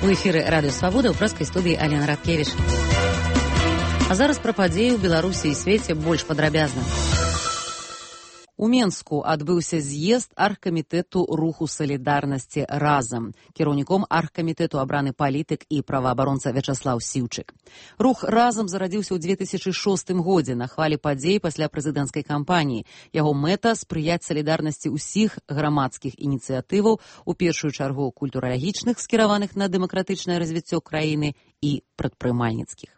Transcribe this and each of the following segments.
У эфіры Радыё Свабода ў прэскай студыі Алена Радкевіч. А зараз пра падзеі ў Беларусі і свеце больш падрабязна. У Менску адбыўся з'езд аргкамітэту руху салідарнасці «Разам». Кіраўніком аргкамітэту абраны палітык і праваабаронца Вячаслаў Сіўчык. Рух «Разам» зарадзіўся ў 2006 годзе на хвалі падзей пасля прэзідэнцкай кампаніі. Яго мэта – спрыяць салідарнасці ўсіх грамадскіх ініцыятываў, у першую чаргу культуралагічных, скіраваных на дэмакратычнае развіццё краіны, і прадпрымальніцкіх.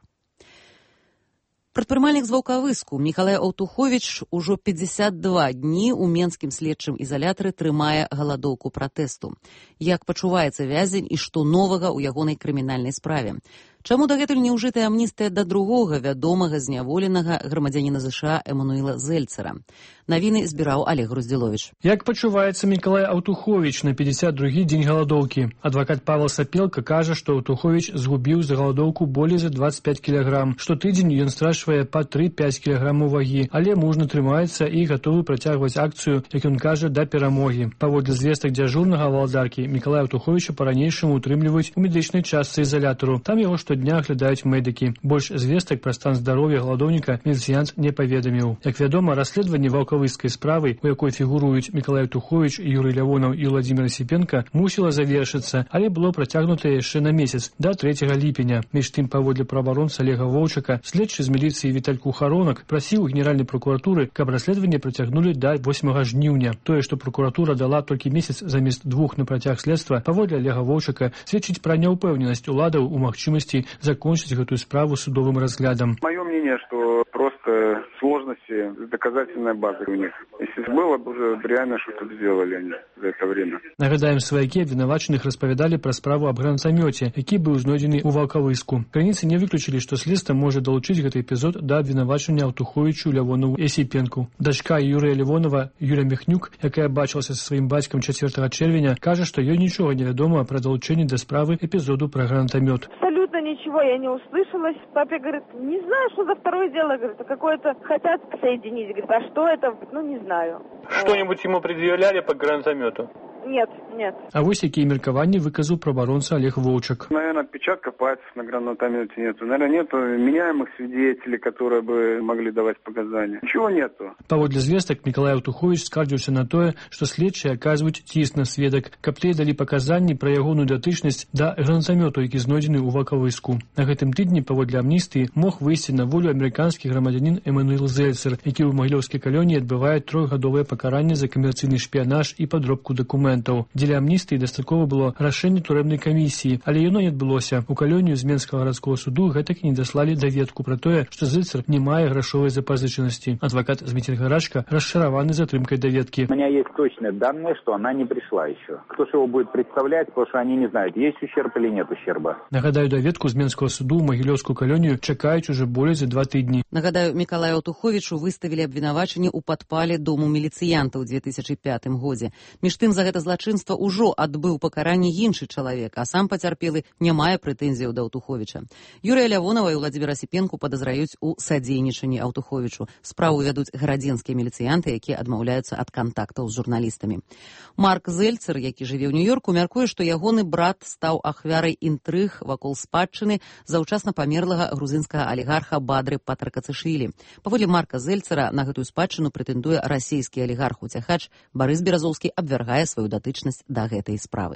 Прадпрымальнік з Ваўкавыску Мікалай Аўтуховіч ужо 52 дні ў менскім следчым ізалятары трымае галадоўку пратэсту. Як пачуваецца вязень і што новага ў ягонай крымінальнай справе? Чаму дагэтуль не ўжытая амністыя да другога вядомага зняволенага грамадзяніна ЗША Эмануіла Зельцера? Навіны збіраў Олег Груздзіловіч. Як пачуваецца Мікалай Аўтуховіч на 52-й дзень галадоўкі? Адвакат Павел Сапелка кажа, што Аўтуховіч згубіў за галадоўку болей за 25 кілаграм. Штотыдзень ён страчвае па 3-5 кілаграмаў вагі, але мужна трымаецца і гатовы працягваць акцыю, як ён кажа, да перамогі. Паводле звестак дзяжурнага валадаркі, Мікалая Аўтуховіча па-ранейшаму утрымліваюць у медычнай частцы ізалятару. Там яго штодня аглядаюць медыкі. Больш звестак пра стан здароўя галадоўніка міліцыянт не паведаміў. Як вядома, расследаванне ваўкавыскай справы, у якой фігуруюць Мікалай Аўтуховіч, Юрый Лявонаў і Владзімир Асіпенка, мусіла завершыцца, але было працягнутае яшчэ на месяц, да 3 ліпеня. Між тым, паводле праваабаронца Олега Воўчака, следчы з міліцыі Віталь Кухаронак прасіў у генеральнай прокуратуры, каб расследаванне працягнулі да 8 жніўня. Тое, што прокуратура дала толькі месяц замест 2 на працяг следства, паводле Олега Воўчака, сведчыць пра няўпэўненасць уладаў у магчымасці закончить эту справу судовым разглядом. Мое мнение, что просто сложности с доказательной базой у них. Если было бы уже реально что-то сделали они за это время. Нагадаем, сваякі абвінавачаных распавядалі пра справу аб гранатамёце, які быў знойдзены ў Ваўкавыску. Крыніцы не выключылі, што следства можа далучыць гэты эпізод да абвінавачання Аўтуховічу, Лявонову і Асіпенку. Дачка Юрыя Лявонова, Юля Міхнюк, якая бачылася са сваім бацькам 4 чэрвеня, кажа, што ёй нічога не вядома пра далучэнне да справы эпізоду пра гранатамёт. Абсолютно ничего я не услышала. Папе говорит, не знаю, что за второе дело, говорит, какое-то хотят соединить, говорит, а что это, не знаю. Что-нибудь ему предъявляли по гранатомету? Нет. А вось якія меркаванні выказаў праваабаронца Олег Воўчак. Наверное, отпечатков пальцев на гранатомете нету. Наверное, нету меняемых свидетелей, которые бы могли давать показания. Ничего нету. Паводле звестак Мікалай Аўтуховіч скардзіўся на тое, што следчыя аказваюць ціск на сведак, каб тыя далі паказанні пра ягоную датычнасць да гранатамёту, які знойдзены ў Ваўкавыску. На гэтым тыдні паводле амністыі мог выйсці на волю амерыканскі грамадзянін Эмануіл Зельцер, які ў магілёўскай калоніі адбывае 3-гадовае пакаранне за камерцыйны шпіянаж і падробку дакументаў. Дзеля амністыі дастаткова было рашэнне турэмнай камісіі, але яно не адбылося. У калонію з Менскага гарадскога суду гэтак і не даслалі даведку пра тое, што Зельцер не мае грашовай запазычанасці. Адвакат Зміцер Гарачка расчараваны затрымкай даведкі. У меня есть точные данные, что она не пришла еще. Кто же его будет представлять, потому что они не знают, есть ущерб или нет ущерба. Нагадаю, даведку з Менскага суду ў магілёўскую калонію чакаюць уже болей за 2 тыдні. Нагадаю, Мікалаю Аўтуховічу выставілі абвінавачанне ў падпале дому міліцыянта ў 2005 годзе. Між тым, за гэта злачынства ўжо адбыў пакаранне іншы чалавек, а сам пацярпелы не мае прэтэнзіяў да Аўтуховіча. Юрыя Лявонова і Владзіміра Асіпенку падазраюць у садзейнічанні Аўтуховічу. Справу вядуць гарадзенскія міліцыянты, якія адмаўляюцца ад кантактаў з журналістамі. Марк Зельцер, які жыве ў Нью-Йорку, мяркуе, што ягоны брат стаў ахвярай інтрыг вакол спадчыны заўчасна памерлага грузінскага алігарха Бадры Патракацышвілі. Паводле Марка Зельцера на гэтую спадчыну прэтэндуе расійскі алігарх-уцяхач Барыс Беразоўскі, абвяргае сваю датычнасць да гэтай справы.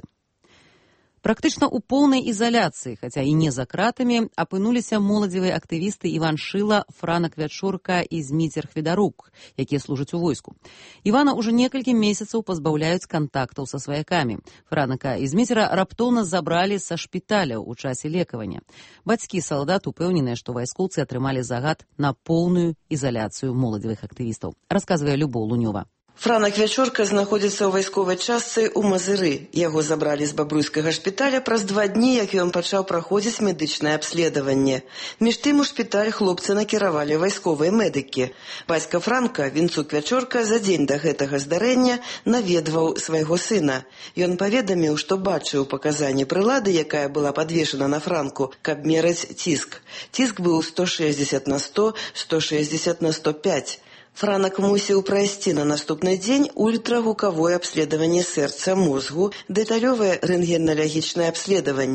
Практычна ў поўнай ізаляцыі, хаця і не за кратамі, апынуліся моладзевыя актывісты Іван Шыла, Франак Вячорка і Зміцер Хведарук, якія служаць у войску. Івана ўжо некалькі месяцаў пазбаўляюць кантактаў са сваякамі. Франака і Зміцера раптоўна забралі са шпіталяў у часе лекавання. Бацькі салдат упэўненыя, што вайскоўцы атрымалі загад на поўную ізаляцыю моладзевых актывістаў. Расказвае Любоў Лунёва. Франак Вячорка знаходзіцца ў вайсковай частцы ў Мазыры. Яго забралі з бабруйскага шпіталя праз 2 дні, як ён пачаў праходзіць медычнае абследаванне. Між тым у шпіталь хлопцы накіравалі вайсковыя медыкі. Бацька Франка, Вінцук Вячорка, за дзень да гэтага здарэння наведваў свайго сына. Ён паведаміў, што бачыў паказанні прылады, якая была падвешана на Франку, каб мераць ціск. Ціск быў 160 на 100, 160 на 105. Франак мусіў прайсці на наступны дзень ультрагукавое абследаванне сэрца, мозгу, дэталёвае рэнтгеналагічнае абследаванне.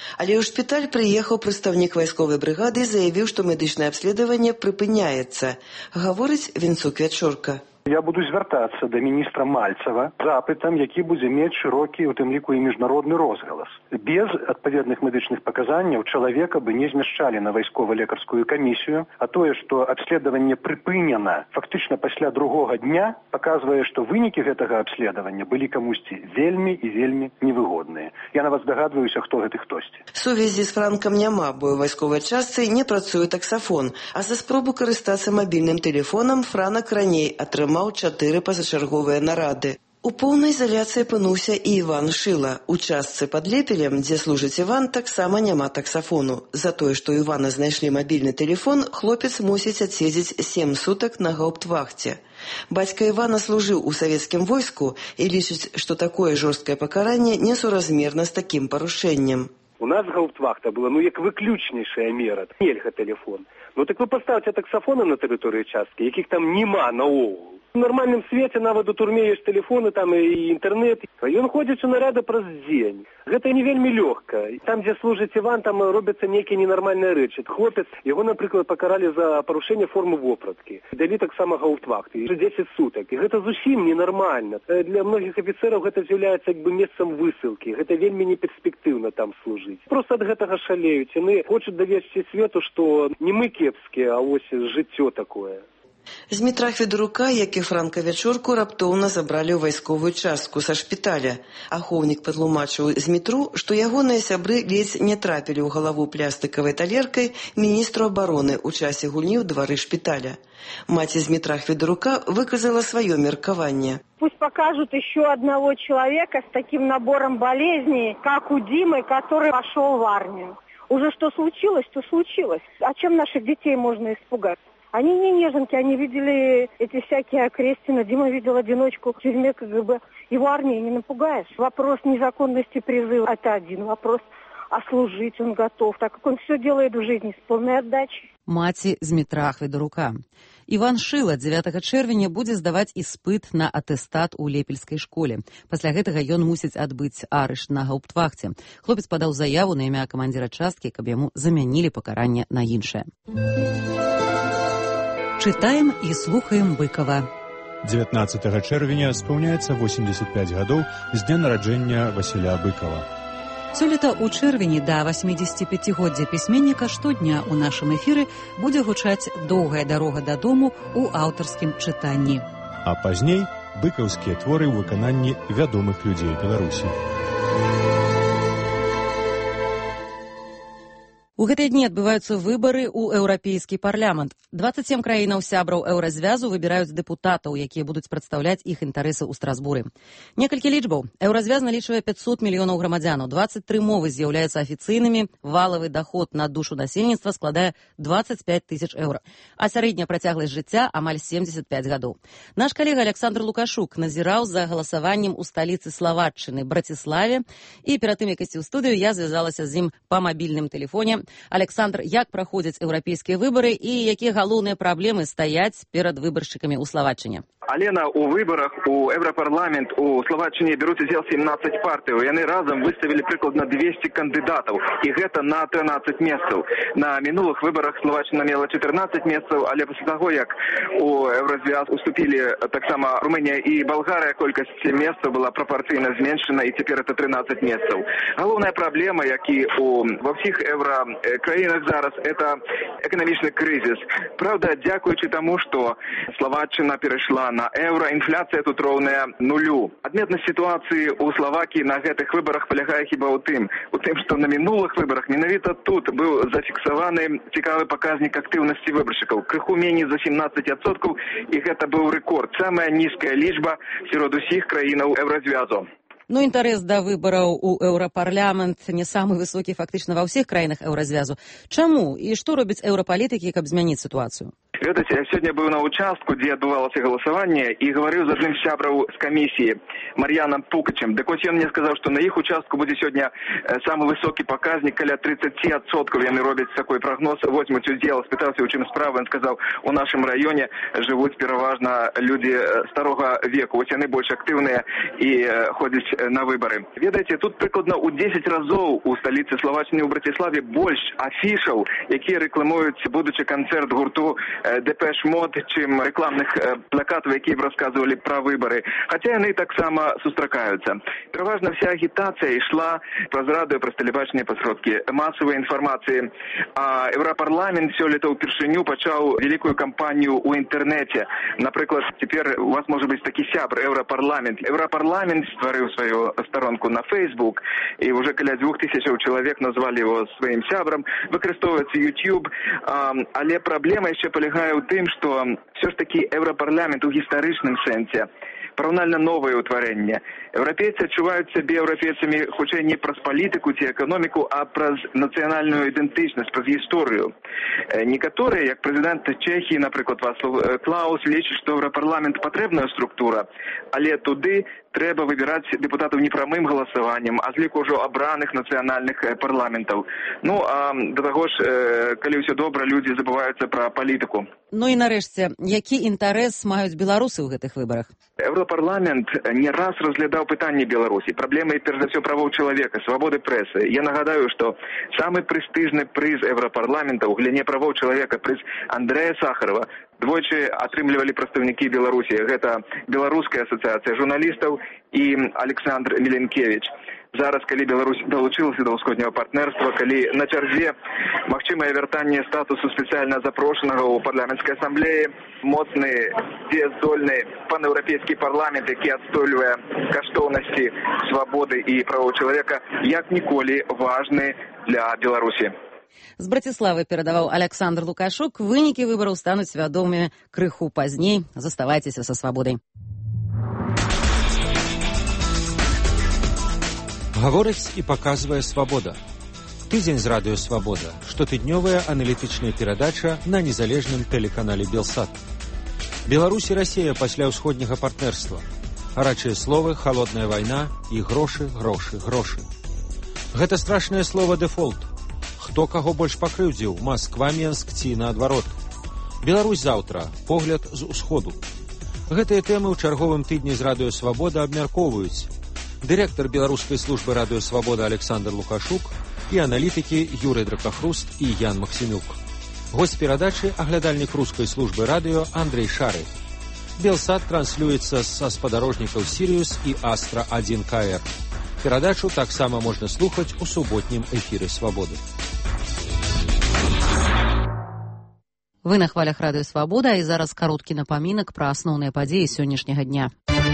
Але ў шпіталь прыехаў прадстаўнік вайсковай брыгады і заявіў, што медычнае абследаванне прыпыняецца. Гаворыць Вінцук Вячорка. Я буду звяртацца да міністра Мальцева запытам, які будзе мець шырокі, у тым ліку і міжнародны розгалас. Без адпаведных медычных паказанняў чалавека бы не змяшчалі на вайскова-лекарскую камісію, а тое, што абследаванне прыпынена фактычна пасля другога дня, паказвае, што вынікі гэтага абследавання былі камусьці вельмі і вельмі невыгодныя. Я нават здагадваюся, хто гэты хтосьці. Сувязі з Франкам няма, бо ў вайсковай частцы не працуе таксафон, а за спробу карыстацца мабільным тэлефонам Франак раней атрымаў 4 пазачарговыя нарады. У поўнай изоляцыі апынуўся і Іван Шыла. У частцы пад Лепелем, дзе служыць Іван, таксама няма таксафону. За тое, што ў Івана знайшлі мабільны тэлефон, хлопец мусіць адседзець 7 сутак на гауптвахце. Бацька Івана служыў у савецкім войску і лічыць, што такое жорсткае пакаранне несуразмерна з такім парушэннем. У нас гауптвахта была, як выключнейшая мера. Нельга тэлефон. Так вы паставце таксафоны на тэрыторыі часткі, якіх там няма наогул. У нармальным свеце нават у турме ёсць тэлефоны, там і інтэрнэт. Ён ходзіць у нарады праз дзень. Гэта не вельмі лёгка. Там, дзе служыць Іван, там робяцца нейкія ненармальныя рэчы. Хлопец, яго, напрыклад, пакаралі за парушэнне формы вопраткі. Далі таксама гауптвахты. 10 сутак. І гэта зусім ненармальна. Для многіх афіцэраў гэта з'яўляецца месцам высылкі. Гэта вельмі неперспектыўна там служыць. Проста ад гэтага шалеюць. Яны хочуць давесці свету, што не мы кепскія, а вось жыццё такое. Змітра Федорука, як і Франка Вячорку, раптоўна забралі ў вайсковую частку са шпіталя. Ахоўнік патлумачыў Змітру, што ягоныя сябры ледзь не трапілі ў галаву плястыкавай талеркай міністру абароны ў часе гульні ў двары шпіталя. Маці Змітра Федорука выказала сваё меркаванне. Пусть покажут еще одного человека с таким набором болезней, как у Димы, который пошел в армию. Уже что случилось, то случилось. А чем наших детей можно испугать? Они не неженки, они видели эти всякие окрестины. Дима видел одиночку в тюрьме КГБ. Его армией не напугаешь. Вопрос незаконности призыва – это один вопрос. А служить он готов, так как он все делает в жизни с полной отдачей. Маці Змітра Федорука. Іван Шыла 9 чэрвеня будзе здаваць іспыт на атэстат у лепельскай школе. Пасля гэтага ён мусіць адбыць арышт на гауптвахце. Хлопец падаў заяву на імя камандзіра часткі, каб яму замянілі пакаранне на іншае. Чытаем і слухаем Быкова. 19 чэрвеня спаўняецца 85 гадоў з дня нараджэння Васіля Быкова. Сёлета ў чэрвені да 85-годдзя пісьменніка штодня ў нашым эфіры будзе гучаць «Доўгая дарога дадому» ў аўтарскім чытанні. А пазней быкаўскія творы ў выкананні вядомых людзей Беларусі. У гэтыя дні адбываюцца выбары ў еўрапейскі парламент. 27 краінаў сябраў еўразвязу выбіраюць дэпутатаў, якія будуць прадстаўляць іх інтарэсы ў Страсбуры. Некалькі лічбаў. Еўразвяз налічвае 500 мільёнаў грамадзянаў, 23 мовы з'яўляюцца афіцыйнымі, валавы даход на душу насельніцтва складае 25 тысяч еўра, а сярэдняя працягласць жыцця амаль 75 гадоў. Наш калега Александр Лукашук назіраў за галасаваннем у сталіцы Славатчыны, Браціславе, і перад тым, як ісці ў студыю, я звязалася з ім па мабільным тэлефоне. Александр, як праходзяць еўрапейскія выбары і якія галоўныя праблемы стаяць перад выбаршчыкамі ў Славатчыне? Алена, у выборах у Европарламент у Словаччине берут удел 17 партий. Яны разом выставили прикладно 200 кандидатов. И это на 13 месцаў. На минулых выборах Словаччина мела 14 месцаў, але после того, как у Еврозвяз уступили так само Румыния и Болгария, колькость месцаў была пропорційно зменшена, и теперь это 13 месцаў. Головная проблема, як и во всех еврокраинах зараз, это экономичный кризис. Правда, дякуючи тому, что Словаччина перешла на евро, інфляція тут роўная нулю. Адметнасць сітуацыі ў Словакіі на гэтых выбарах палягае хіба ў тым, што на мінулых выбарах менавіта тут быў зафіксаваны цікавы паказнік актыўнасці выбаршчыкаў. Крыху меней за 17%, і гэта быў рэкорд. Самая нізкая лічба сярод усіх краінаў Еўразвязу. Інтарэс да выбараў у еўрапарламент не самы высокі фактычна ва ўсіх краінах еўразвязу. Чаму і што робяць еўрапалітыкі, каб змяніць сітуацыю? Ведаце, я сегодня был на участку, где отбывалось голосование, и говорил с одним сябром с комиссии, Марьяном Пукачем. Так вот, он мне сказал, что на их участку будет сегодня самый высокий показник, каля 30%. Они робят такой прогноз, возьмут удел. Спытался, у чем справа, он сказал, у нашем районе живут переважно люди старого веку. Вот они больше активные и ходят на выборы. Ведаете, тут прикладно у 10 разов у столицы Словаччини, у Братиславе, больше афишаў, які рекламують будучи концерт гурту Депеш Мод, чим рекламних плакатів, які б розказували про вибори. Хоча вони так само зустракаються. Переважно вся агітація йшла про зраду, про телебачення, про сродки масової інформації. А Європарламент сьогодні впершиню почав велику кампанію у інтернеті. Наприклад, тепер у вас може бути такий сябр Європарламент. Європарламент створив свою сторонку на Facebook, і вже каля 2000 чоловік назвали його своїм сябром. Використовується YouTube, але проблема ще полягає у тим, що все ж таки Європарламент у історичному сенсі параўнальна новое ўтварэнне. Еўрапейцы адчуваюць сябе еўрапейцамі хутчэй не праз палітыку ці эканоміку, а праз нацыянальную ідэнтычнасць, праз гісторыю. Некаторыя, як прэзідэнт Чэхіі, напрыклад, Вацлав Клаус, лічаць, што Еўрапарламент патрэбная структура, але туды трэба выбіраць дэпутатаў не прамым галасаваннем, а з ліку ўжо абраных нацыянальных парламентаў. Ну, а да таго ж, калі ўсё добра, людзі забываюцца пра палітыку. Ну і нарэшце, які інтарэс маюць беларусы ў гэтых выбарах? Еўропарламент не раз разглядаў пытанні Беларусі, праблемы, перш за ўсё, правоў чалавека, свабоды прэсы. Я нагадаю, што самы прэстыжны прыз Еўропарламента ў галіне правоў чалавека, прыз Андрэя Сахарова, двойчы атрымлівалі прадстаўнікі Беларусі. Гэта Беларуская асацыяцыя журналістаў і Александр Міленкевіч. Зараз, калі Беларусь далучылася да ўсходняга партнерства, калі на чарзе магчымае вяртанне статусу спецыяльна запрошанага ў парламенцкай асамблеі, моцны, дзеяздольны панеўрапейскі парламент, які адстойвае каштоўнасці свабоды і правоў чалавека, як ніколі важны для Беларусі. З Браціславы перадаваў Александр Лукашук. Вынікі выбараў стануць вядомымі крыху пазней. Заставайцеся са свабодай. Гаворыць і паказвае свабода. Тыдзень з радыё «Свабода» – штотыднёвая аналітычная перадача на незалежным тэлеканале «Белсат». Беларусь і Расія пасля ўсходняга партнерства. Гарачыя словы, халодная вайна і грошы, грошы, грошы. Гэта страшнае слова «дэфолт». Хто каго больш пакрыўдзіў, Масква, Менск ці наадварот. Беларусь заўтра, погляд з усходу. Гэтыя тэмы ў чарговым тыдні з радыё «Свабода» абмяркоўваюць дырэктар беларускай службы радыё «Свабода» Александр Лукашук і аналітыкі Юрый Дракахруст і Ян Максімюк. Госць перадачы – аглядальнік рускай службы радыё Андрей Шары. Белсат транслюецца са спадарожнікаў «Сіриус» і «Астра-1 КР». Перадачу таксама можна слухаць у суботнім эфіры «Свабоды». Вы на хвалях радыё «Свабода», і зараз кароткі напамінак пра асноўныя падзеі сённяшняга дня.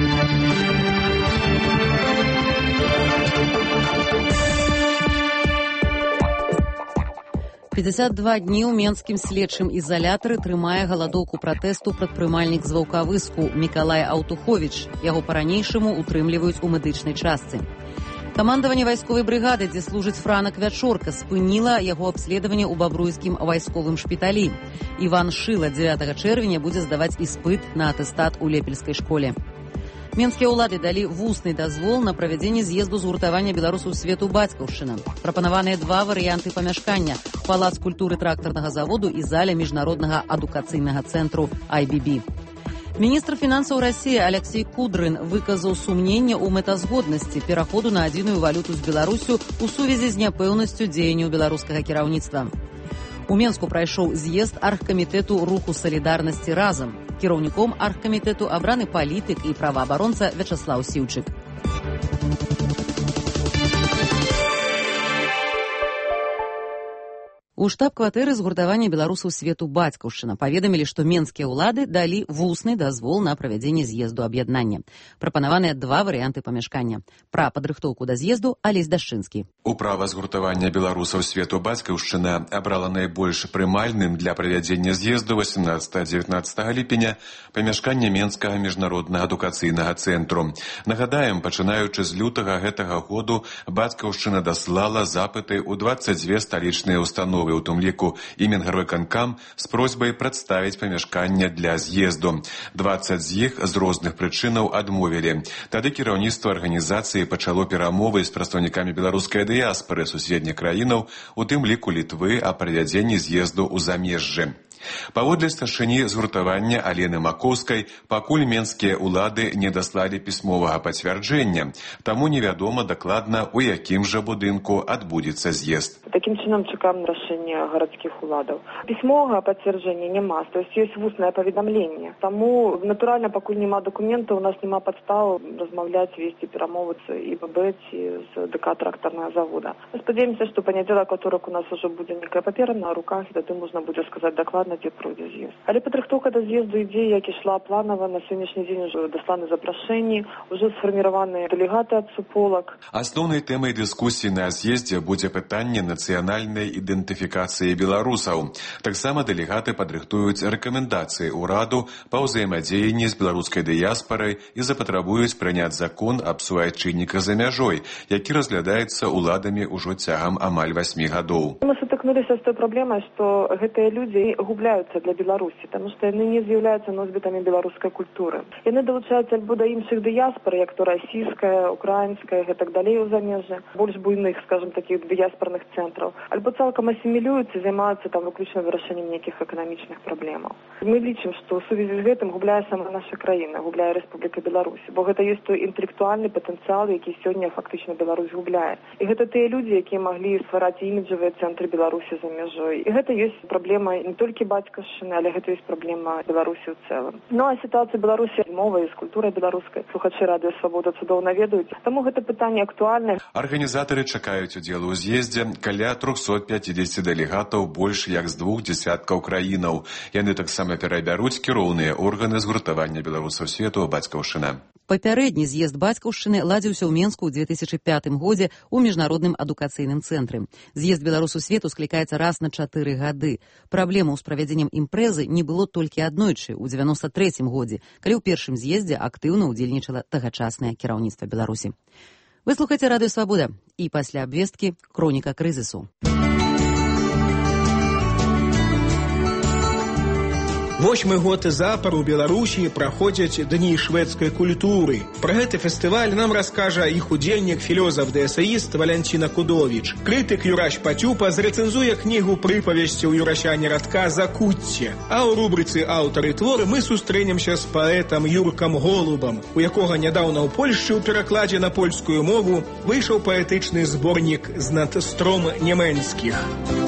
52 дні ў менскім следчым ізалятары трымае галадоўку пратэсту прадпрымальнік з Ваўкавыску Мікалай Аўтуховіч. Яго па-ранейшаму утрымліваюць у медычнай частцы. Камандаванне вайсковай брыгады, дзе служыць Франак Вячорка, спыніла яго абследаванне ў бабруйскім вайсковым шпіталі. Іван Шыла 9 чэрвеня будзе здаваць іспыт на атэстат у Лепельскай школе. Менскія ўлады далі вусны дазвол на правядзенне з'езду згуртавання беларусаў свету бацькаўшчына. Прапанаваныя два варыянты памяшкання – палац культуры трактарнага заводу і заля міжнароднага адукацыйнага цэнтру IBB. Міністр фінансаў Расіі Алексей Кудрын выказаў сумненне ў мэтазгоднасці пераходу на адзіную валюту з Беларусю ў сувязі з няпэўнасцю дзеянняў беларускага кіраўніцтва. У Менску прайшоў з'езд аргкамітэту руху салідарнасці разам. Кіраўніком аргкамітэту абраны палітык і праваабаронца Вячаслаў Сіўчык. У штаб-кватэры згуртавання беларусаў свету бацькаўшчына паведамілі, што менскія ўлады далі вусны дазвол на правядзенне з'езду аб'яднання. Прапанаваныя два варыянты памяшкання. Пра падрыхтоўку да з'езду Алесь Дашчынскі. Управа згуртавання беларусаў свету бацькаўшчына абрала найбольш прымальным для правядзення з'езду 18-19 ліпеня памяшкання Менскага міжнароднага адукацыйнага цэнтру. Нагадаем, пачынаючы з лютага гэтага году бацькаўшчына даслала запыты ў 22 сталічныя установы установы, у тым ліку і Мінгарвыканкам, з просьбай прадставіць памяшканне для з'езду. 20 з іх з розных прычынаў адмовілі. Тады кіраўніцтва арганізацыі пачало перамовы з прадстаўнікамі беларускай дыяспары суседніх краінаў, у тым ліку Літвы, о правядзенні з'езду ў замежжы. Паводле старшыні згуртавання Алены Макоўскай, пакуль менскія ўлады не даслалі пісьмовага пацвярджэння, таму невядома дакладна, у якім жа будынку адбудзецца з'езд. Таким чынам чакаем рашэння гарадскіх уладаў. Пісьмовага пацвярджэння няма, то есть ёсць вуснае паведамленне. Таму, натуральна, пакуль няма дакументаў, у нас няма падстаў размаўляць, весці перамовы з ІББ ці з ДК трактарнага завода. Мы спадзяемся, што панядзелак, уторак у нас ужо будзе некая папера на руках, і тады можна будзе сказаць дакладна, дзе пройдзе з'езд. Але падрыхтоўка да з'езду ідзе, як ішла планава, на сённяшні дзень ужо дасланы запрашэнні, ужо сфарміраваны дэлегаты ад суполак. Асноўнай тэмай дыскусіі на з'ездзе будзе пытанне нацыянальнай ідэнтыфікацыі беларусаў. Таксама дэлегаты падрыхтуюць рэкамендацыі ўраду па ўзаемадзеянні з беларускай дыяспарай і запатрабуюць прыняць закон аб суайчынніках за мяжой, які разглядаецца ўладамі ўжо цягам амаль 8 гадоў. Мы сутыкнуліся з той праблемай, што гэтыя людзі губляюцца для Беларусі, таму што яны не з'яўляюцца носьбітамі беларускай культуры. Яны далучаюцца альбо да іншых дыяспар, як то расійская, украінская і так далей у замежжы, больш буйных, скажем, такіх дыяспарных цэнтраў, альбо цалкам асімілююцца і займаюцца там выключна вырашэннем нейкіх эканамічных праблемаў. Мы лічым, што ў сувязі з гэтым губляе сама наша краіна, губляе Рэспубліка Беларусь, бо гэта ёсць той інтэлектуальны патэнцыял, які сёння фактычна Беларусь губляе. І гэта тыя людзі, якія маглі ствараць іміджавыя цэнтры Беларусі за мяжой. І гэта ёсць праблема не толькі бацькаўшчыны, але гэта ёсць праблема Беларусі ў цэлым. Ну а сітуацыя Беларусі мовай з культурай беларускай слухачы радыё Свабода цудоўна ведаюць, таму гэта пытанне актуальнае. Арганізатары чакаюць удзелу ў з'ездзе каля 350 дэлегатаў больш як з 2 дзясяткаў краінаў. Яны таксама перабяруць кіроўныя органы згуртавання беларусаў свету бацькаўшчына. Папярэдні з'езд бацькаўшчыны ладзіўся ў Менску ў 2005 годзе ў міжнародным адукацыйным цэнтры. З'езд беларусаў свету склікаецца раз на 4 гады. Праблемаў з правядзеннем імпрэзы не было толькі аднойчы ў 93 годзе, калі ў першым з'ездзе актыўна ўдзельнічала тагачаснае кіраўніцтва Беларусі. Вы слухаеце радыё Свабода і пасля абвесткі хроніка крызісу. 8 год запар у Беларусі праходзяць дні шведскай культуры. Пра гэты фестываль нам раскажа іх удзельнік, філёзаф-дэсаіст Валянціна Кудовіч. Крытык Юрась Пацюпа зрэцэнзуе кнігу прыпавесцяў Юрася Нерадка «Закуцце». А ў рубрыцы «Аўтары творы» мы сустрэнемся з паэтам Юркам Голубам, у якога нядаўна ў Польшчы ў перакладзе на польскую мову выйшаў паэтычны зборнік з надстром нямецкіх.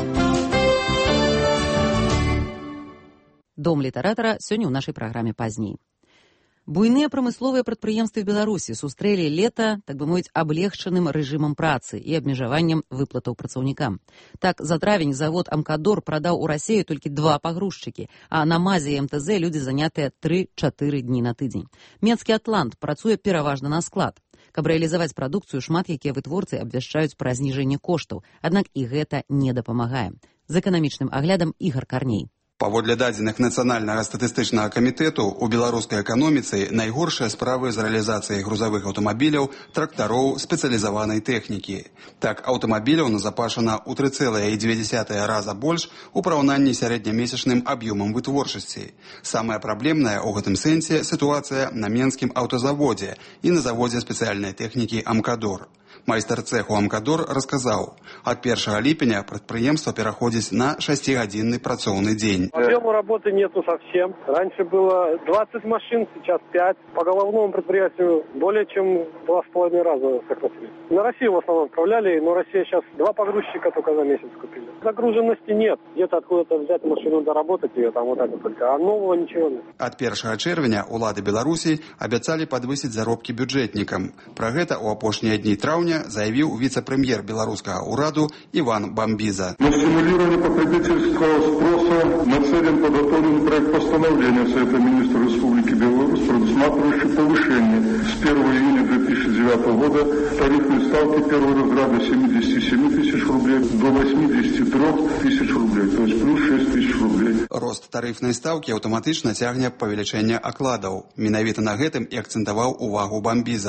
Дом літаратара сёння ў нашай праграме пазней. Буйныя прамысловыя прадпрыемствы Беларусі сустрэлі лета, так бы мовіць, аблегчаным рэжымам працы і абмежаваннем выплатаў працаўнікам. Так, за травень завод «Амкадор» прадаў у Расею толькі 2 пагрузчыкі, а на МАЗе і МТЗ людзі занятыя 3-4 дні на тыдзень. Менскі «Атлант» працуе пераважна на склад. Каб рэалізаваць прадукцыю, шмат якія вытворцы абвяшчаюць пра зніжэнне коштаў, аднак і гэта не дапамагае. З эканамічным аглядам Ігар Карней. Паводле дадзеных Нацыянальнага статыстычнага камітэту, у беларускай эканоміцы найгоршыя справы з рэалізацыяй грузавых аўтамабіляў, трактароў, спецыялізаванай тэхнікі. Так, аўтамабіляў назапашана ў 3,2 раза больш у параўнанні з сярэднямесячным аб'ёмам вытворчасці. Самая праблемная ў гэтым сэнсе сітуацыя на менскім аўтазаводзе і на заводзе спецыяльнай тэхнікі «Амкадор». Майстар цеху «Амкадор» расказаў, ад 1 ліпеня прадпрыемства пераходзіць на 6-гадзінны працоўны дзень. Объема работы нету совсем. Раньше было 20 машин, сейчас 5. По головному предприятию более чем 2,5 раза сократили. На Россию в основном отправляли, но Россия сейчас 2 погрузчика только за месяц купили. Загруженности нет. Где-то откуда-то взять машину, доработать ее, там вот это только. А нового ничего нет. От 1 чэрвеня улады Беларусі абяцалі падвысіць заробкі бюджэтнікам. Пра гэта ў апошнія дні траўня заявіў віцэ-прэм'ер беларускага ўраду Иван Бамбиза. На стимулирование потребительского спроса нацелен подготовленный проект постановления Совета министров Республики Беларусь, предусматривающий повышение с 1 июня 2009 года тарифной ставки первого разряда 77 тысяч рублей до 83 тысяч рублей, то есть плюс 6 тысяч рублей. Рост тарифной ставки аўтаматычна цягне павелічэнне акладаў. Менавіта на гэтым і акцэнтаваў увагу Бамбиза.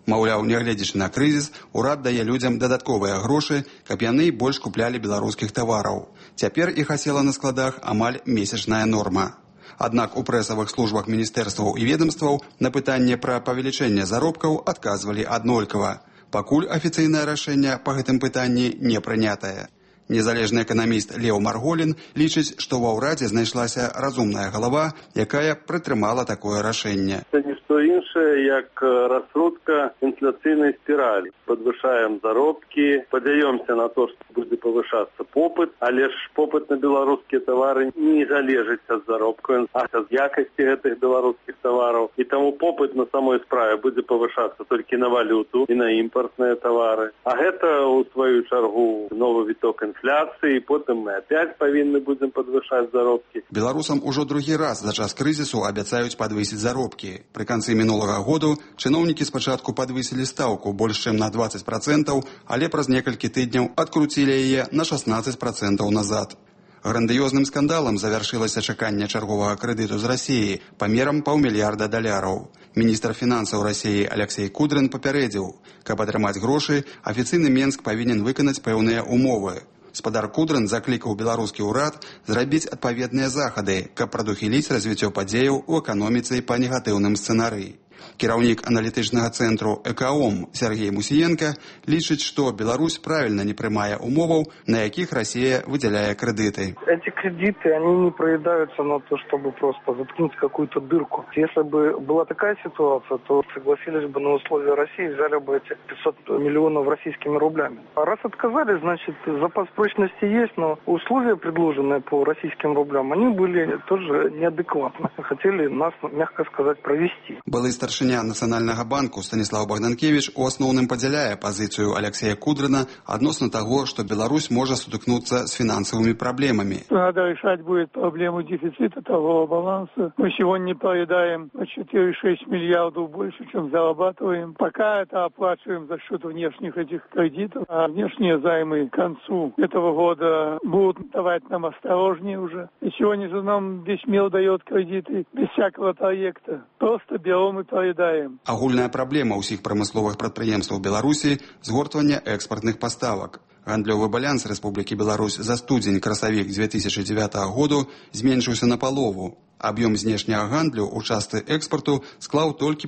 Маўляў, нягледзячы на крызіс, урад дае людзям дадатковыя грошы, каб яны больш куплялі беларускіх тавараў. Цяпер іх асела на складах амаль месячная норма. Аднак у прэсавых службах міністэрстваў і ведомстваў на пытанне пра павелічэнне заробкаў адказвалі аднолькава. Пакуль афіцыйнае рашэнне па гэтым пытанні не прынятае. Незалежны эканаміст Леў Марголін лічыць, што ва ўрадзе знайшлася разумная галава, якая прытрымала такое рашэнне. Це не што іншае, як раскрутка інфляцыйнай спіралі. Падвышаем заробкі, спадзяёмся на то, што будзе павышацца попыт, але ж попыт на беларускія тавары не залежыць ад заробкаў, а ад якасці гэтых беларускіх тавараў. І таму попыт на самой справе будзе павышацца толькі на валюту і на імпартныя тавары. А гэта, у сваю чаргу, новы віток інфляцыі, потым мы опять павінны будзем падвышаць заробкі. Беларусам ужо другі раз за час крызісу абяцаюць падвысіць заробкі. Пры канцы мінулага году чыноўнікі спачатку падвысілі стаўку больш чым на 20%, але праз некалькі тыдняў адкруцілі яе на 16% назад. Грандыёзным скандалам завяршылася чаканне чарговага крэдыту з Расіі памерам $500 мільярдаў. Міністр фінансаў Расіі Алексей Кудрин папярэдзіў, каб атрымаць грошы, афіцыйны Менск павінен выканаць пэўныя умовы. Спадар Кудрин заклікаў беларускі ўрад зрабіць адпаведныя захады, каб прадухіліць развіццё падзеяў у эканоміцы па негатыўным сцэнарыі. Кіраўнік аналітычнага цэнтру «Экаом» Сергей Мусіенко лічыць, што Беларусь правильно не прымае умоваў, на якіх Россия выделяет кредиты. Эти кредиты, они не проедаются на то, чтобы просто заткнуть какую-то дырку. Если бы была такая ситуация, то согласились бы на условия России, взяли бы эти 500 миллионов российскими рублями. А раз отказались, значит, запас прочности есть, но условия, предложенные по российским рублям, они были тоже неадекватны. Хотели нас, мягко сказать, провести. Старшыня Нацыянальнага банку Станіслав Богданкевич у асноўным падзяляе пазіцыю Алексея Кудрина адносна таго, што Беларусь можа сутыкнуцца з фінансавымі праблемамі. Надо решать будет проблему дефицита торгового баланса. Мы сегодня проедаем 4,6 миллиардов больше, чем зарабатываем. Пока это оплачиваем за счет внешних этих кредитов. А внешние займы к концу этого года будут давать нам осторожнее уже. И сегодня же нам весь мир дает кредиты без всякого проекта. Просто берем и проедаем. Агульная праблема ўсіх прамысловых прадпрыемстваў Беларусі – згортванне экспартных паставак. Гандлёвы баланс Рэспублікі Беларусь за студзень-красавік 2009 году зменшыўся на палову. Аб'ём знешняга гандлю ў частцы экспарту склаў толькі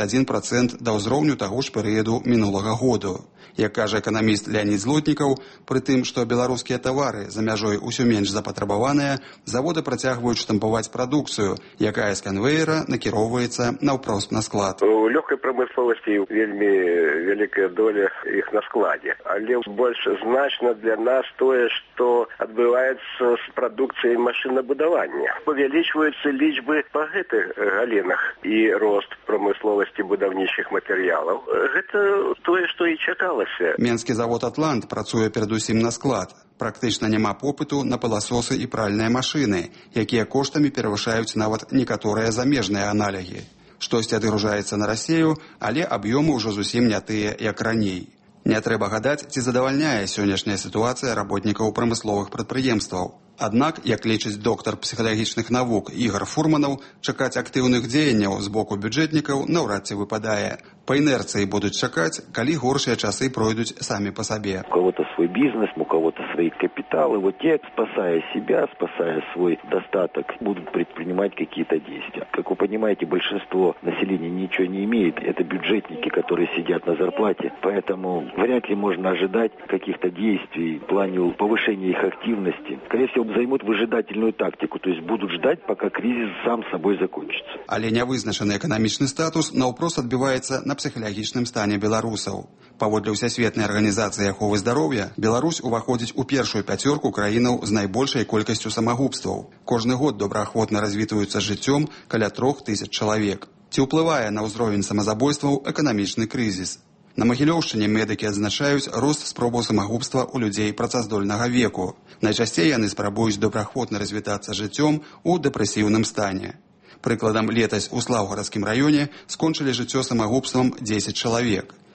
51% да ўзроўню таго ж перыяду мінулага году. Як кажа эканаміст Леонид Злотнікаў, пры тым, што беларускія тавары за мяжой усё менш запатрабаваныя, заводы працягваюць штампаваць прадукцыю, якая з канвеера накіроўваецца наўпрост на склад. У лёгкай прамысловасці вельмі вялікая доля іх на складзе. Але больш значна для нас тое, што адбываецца з прадукцыяй машынабудавання. Павялічваюцца лічбы па гэтых галінах і рост прамысловасці будаўнічых матэрыялаў. Гэта тое, што і чакалася. Менскі завод «Атлант» працуе перадусім на склад. Практычна няма попыту на пыласосы і пральныя машыны, якія коштамі перавышаюць нават некаторыя замежныя аналогі. Штосьці адгружаецца на Расію, але аб'ёмы ўжо зусім не тыя, як раней. Не трэба гадаць, ці задавальняе сённяшняя сітуацыя работнікаў прамысловых прадпрыемстваў. Аднак, як лічыць доктар псіхалагічных навук Ігор Фурманаў, чакаць актыўных дзеянняў з боку бюджэтнікаў наўрад ці выпадае. Па інерцыі будуць чакаць, калі горшыя часы пройдуць самі па сабе. У кого-то свой бизнес, у кого-то свои капиталы. Вот те, спасая себя, спасая свой достаток, будут предпринимать какие-то действия. Как вы понимаете, большинство населения ничего не имеет. Это бюджетники, которые сидят на зарплате. Поэтому вряд ли можно ожидать каких-то действий в плане повышения их активности. Скорее всего, займут выжидательную тактику, то есть будут ждать, пока кризис сам собой закончится. Але нявызначаны эканамічны статус наўпрост адбіваецца на псіхалагічным стане беларусаў. Паводле Всесветнай арганізацыі аховы здароўя, Беларусь уваходзіць у першую пяцёрку краінаў з найбольшай колькасцю самагубстваў. Кожны год добраахвотна развітваюцца жыццём каля 3000 чалавек. Ці ўплывае на ўзровень самазабойстваў эканамічны крызіс? На Магілёўшчыне медыкі адзначаюць рост спробаў самагубства ў людзей працаздольнага веку. Найчасцей яны спрабуюць добраахвотна развітацца жыццём у дэпрэсіўным стане. Прыкладам, летась у Слаўгарадскім раёне скончылі жыццё самагубствам 10 чалавек.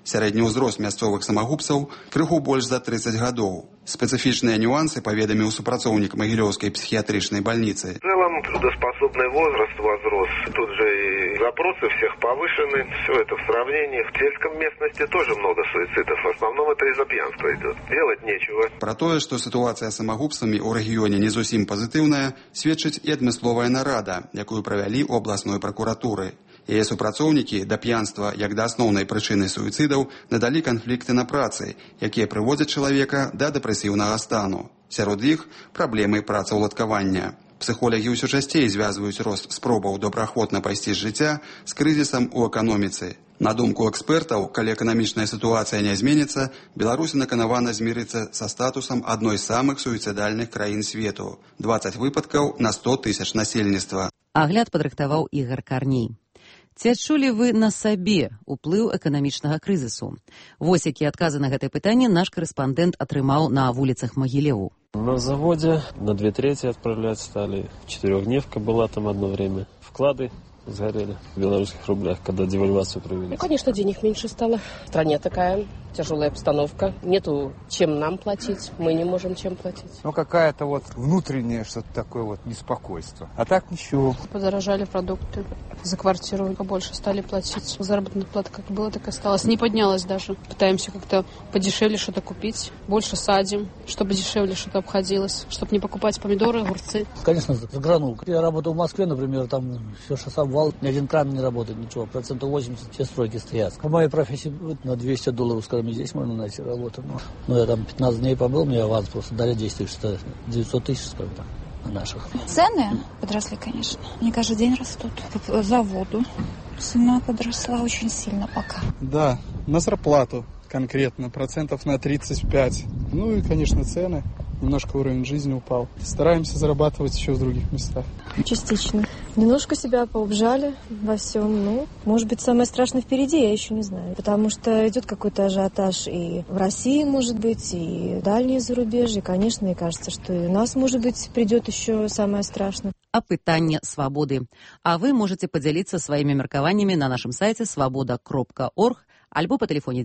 Сярэдні ўзрост мясцовых самагубцаў крыху больш за 30 гадоў. Специфичные нюансы паведаміў супрацоўнік Могилевской психиатричной больницы. В целом трудоспособный возраст возрос. Тут же и запросы всех повышены. Все это в сравнении. В сельском местности тоже много суицидов. В основном это из-за пьянства идет. Делать нечего. Про тое, што сітуацыя з самагубствамі ў рэгіёне не зусім пазітыўная, сведчыць і адмысловая нарада, якую правялі ў абласной пракуратуры. Яе супрацоўнікі да п'янства як да асноўнай прычыны суіцыдаў надалі канфлікты на працы, якія прыводзяць чалавека да дэпрэсіўнага стану. Сярод іх праблемы працаўладкавання. Псіхолагі ўсё часцей звязваюць рост спробаў добраахвотна пайсці з жыцця з крызісам у эканоміцы. На думку экспертаў, калі эканамічная сітуацыя не зменіцца, Беларусь наканавана змірыцца са статусам адной з самых суіцыдальных краін свету. 20 выпадкаў на 100 тысяч насельніцтва. Агляд падрыхтаваў Ігар Карней. Ці адчулі вы на сабе ўплыў эканамічнага крызісу? Вось якія адказы на гэтае пытанне наш корэспандэнт атрымаў на вуліцах Могилеву. На заводе на 2/3 отправлять стали. 4-дневка была там одно время. Вклады сгорели в белорусских рублях, когда девальвацию провели. Ну, конечно, денег меньше стало. В стране такая тяжелая обстановка. Нету чем нам платить, мы не можем чем платить. Ну, какая-то вот внутреннее что-то такое вот неспокойство. А так ничего. Подорожали продукты. За квартиру побольше стали платить. Заработная плата как была, так и осталась. Не поднялась даже. Пытаемся как-то подешевле что-то купить. Больше садим, чтобы дешевле что-то обходилось. Чтобы не покупать помидоры, огурцы. Конечно, загранул. Я работал в Москве, например, там все, что сам вал, ни один кран не работает, ничего. 80% все стройки стоят. По моей профессии на $200, скажем, здесь можно найти работу. Но я там 15 дней побыл, мне аванс просто дали 10 тысяч, 900 тысяч, скажем так. Наших. Цены подросли, конечно. Они каждый день растут. За воду цена подросла очень сильно пока. Да, на зарплату конкретно, процентов на 35. Ну и, конечно, цены. Немножко уровень жизни упал. Стараемся зарабатывать еще в других местах. Частично. Немножко себя поубжали во всем. Ну, может быть, самое страшное впереди, я еще не знаю. Потому что идет какой-то ажиотаж и в России, может быть, и дальние зарубежья. Конечно, и кажется, что и у нас, может быть, придет еще самое страшное. Апытанне свабоды. А вы можете поделиться своими меркаваннями на нашем сайте svoboda.org альбо по телефоне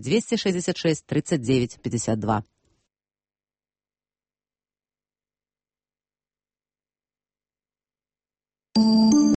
266 39 52.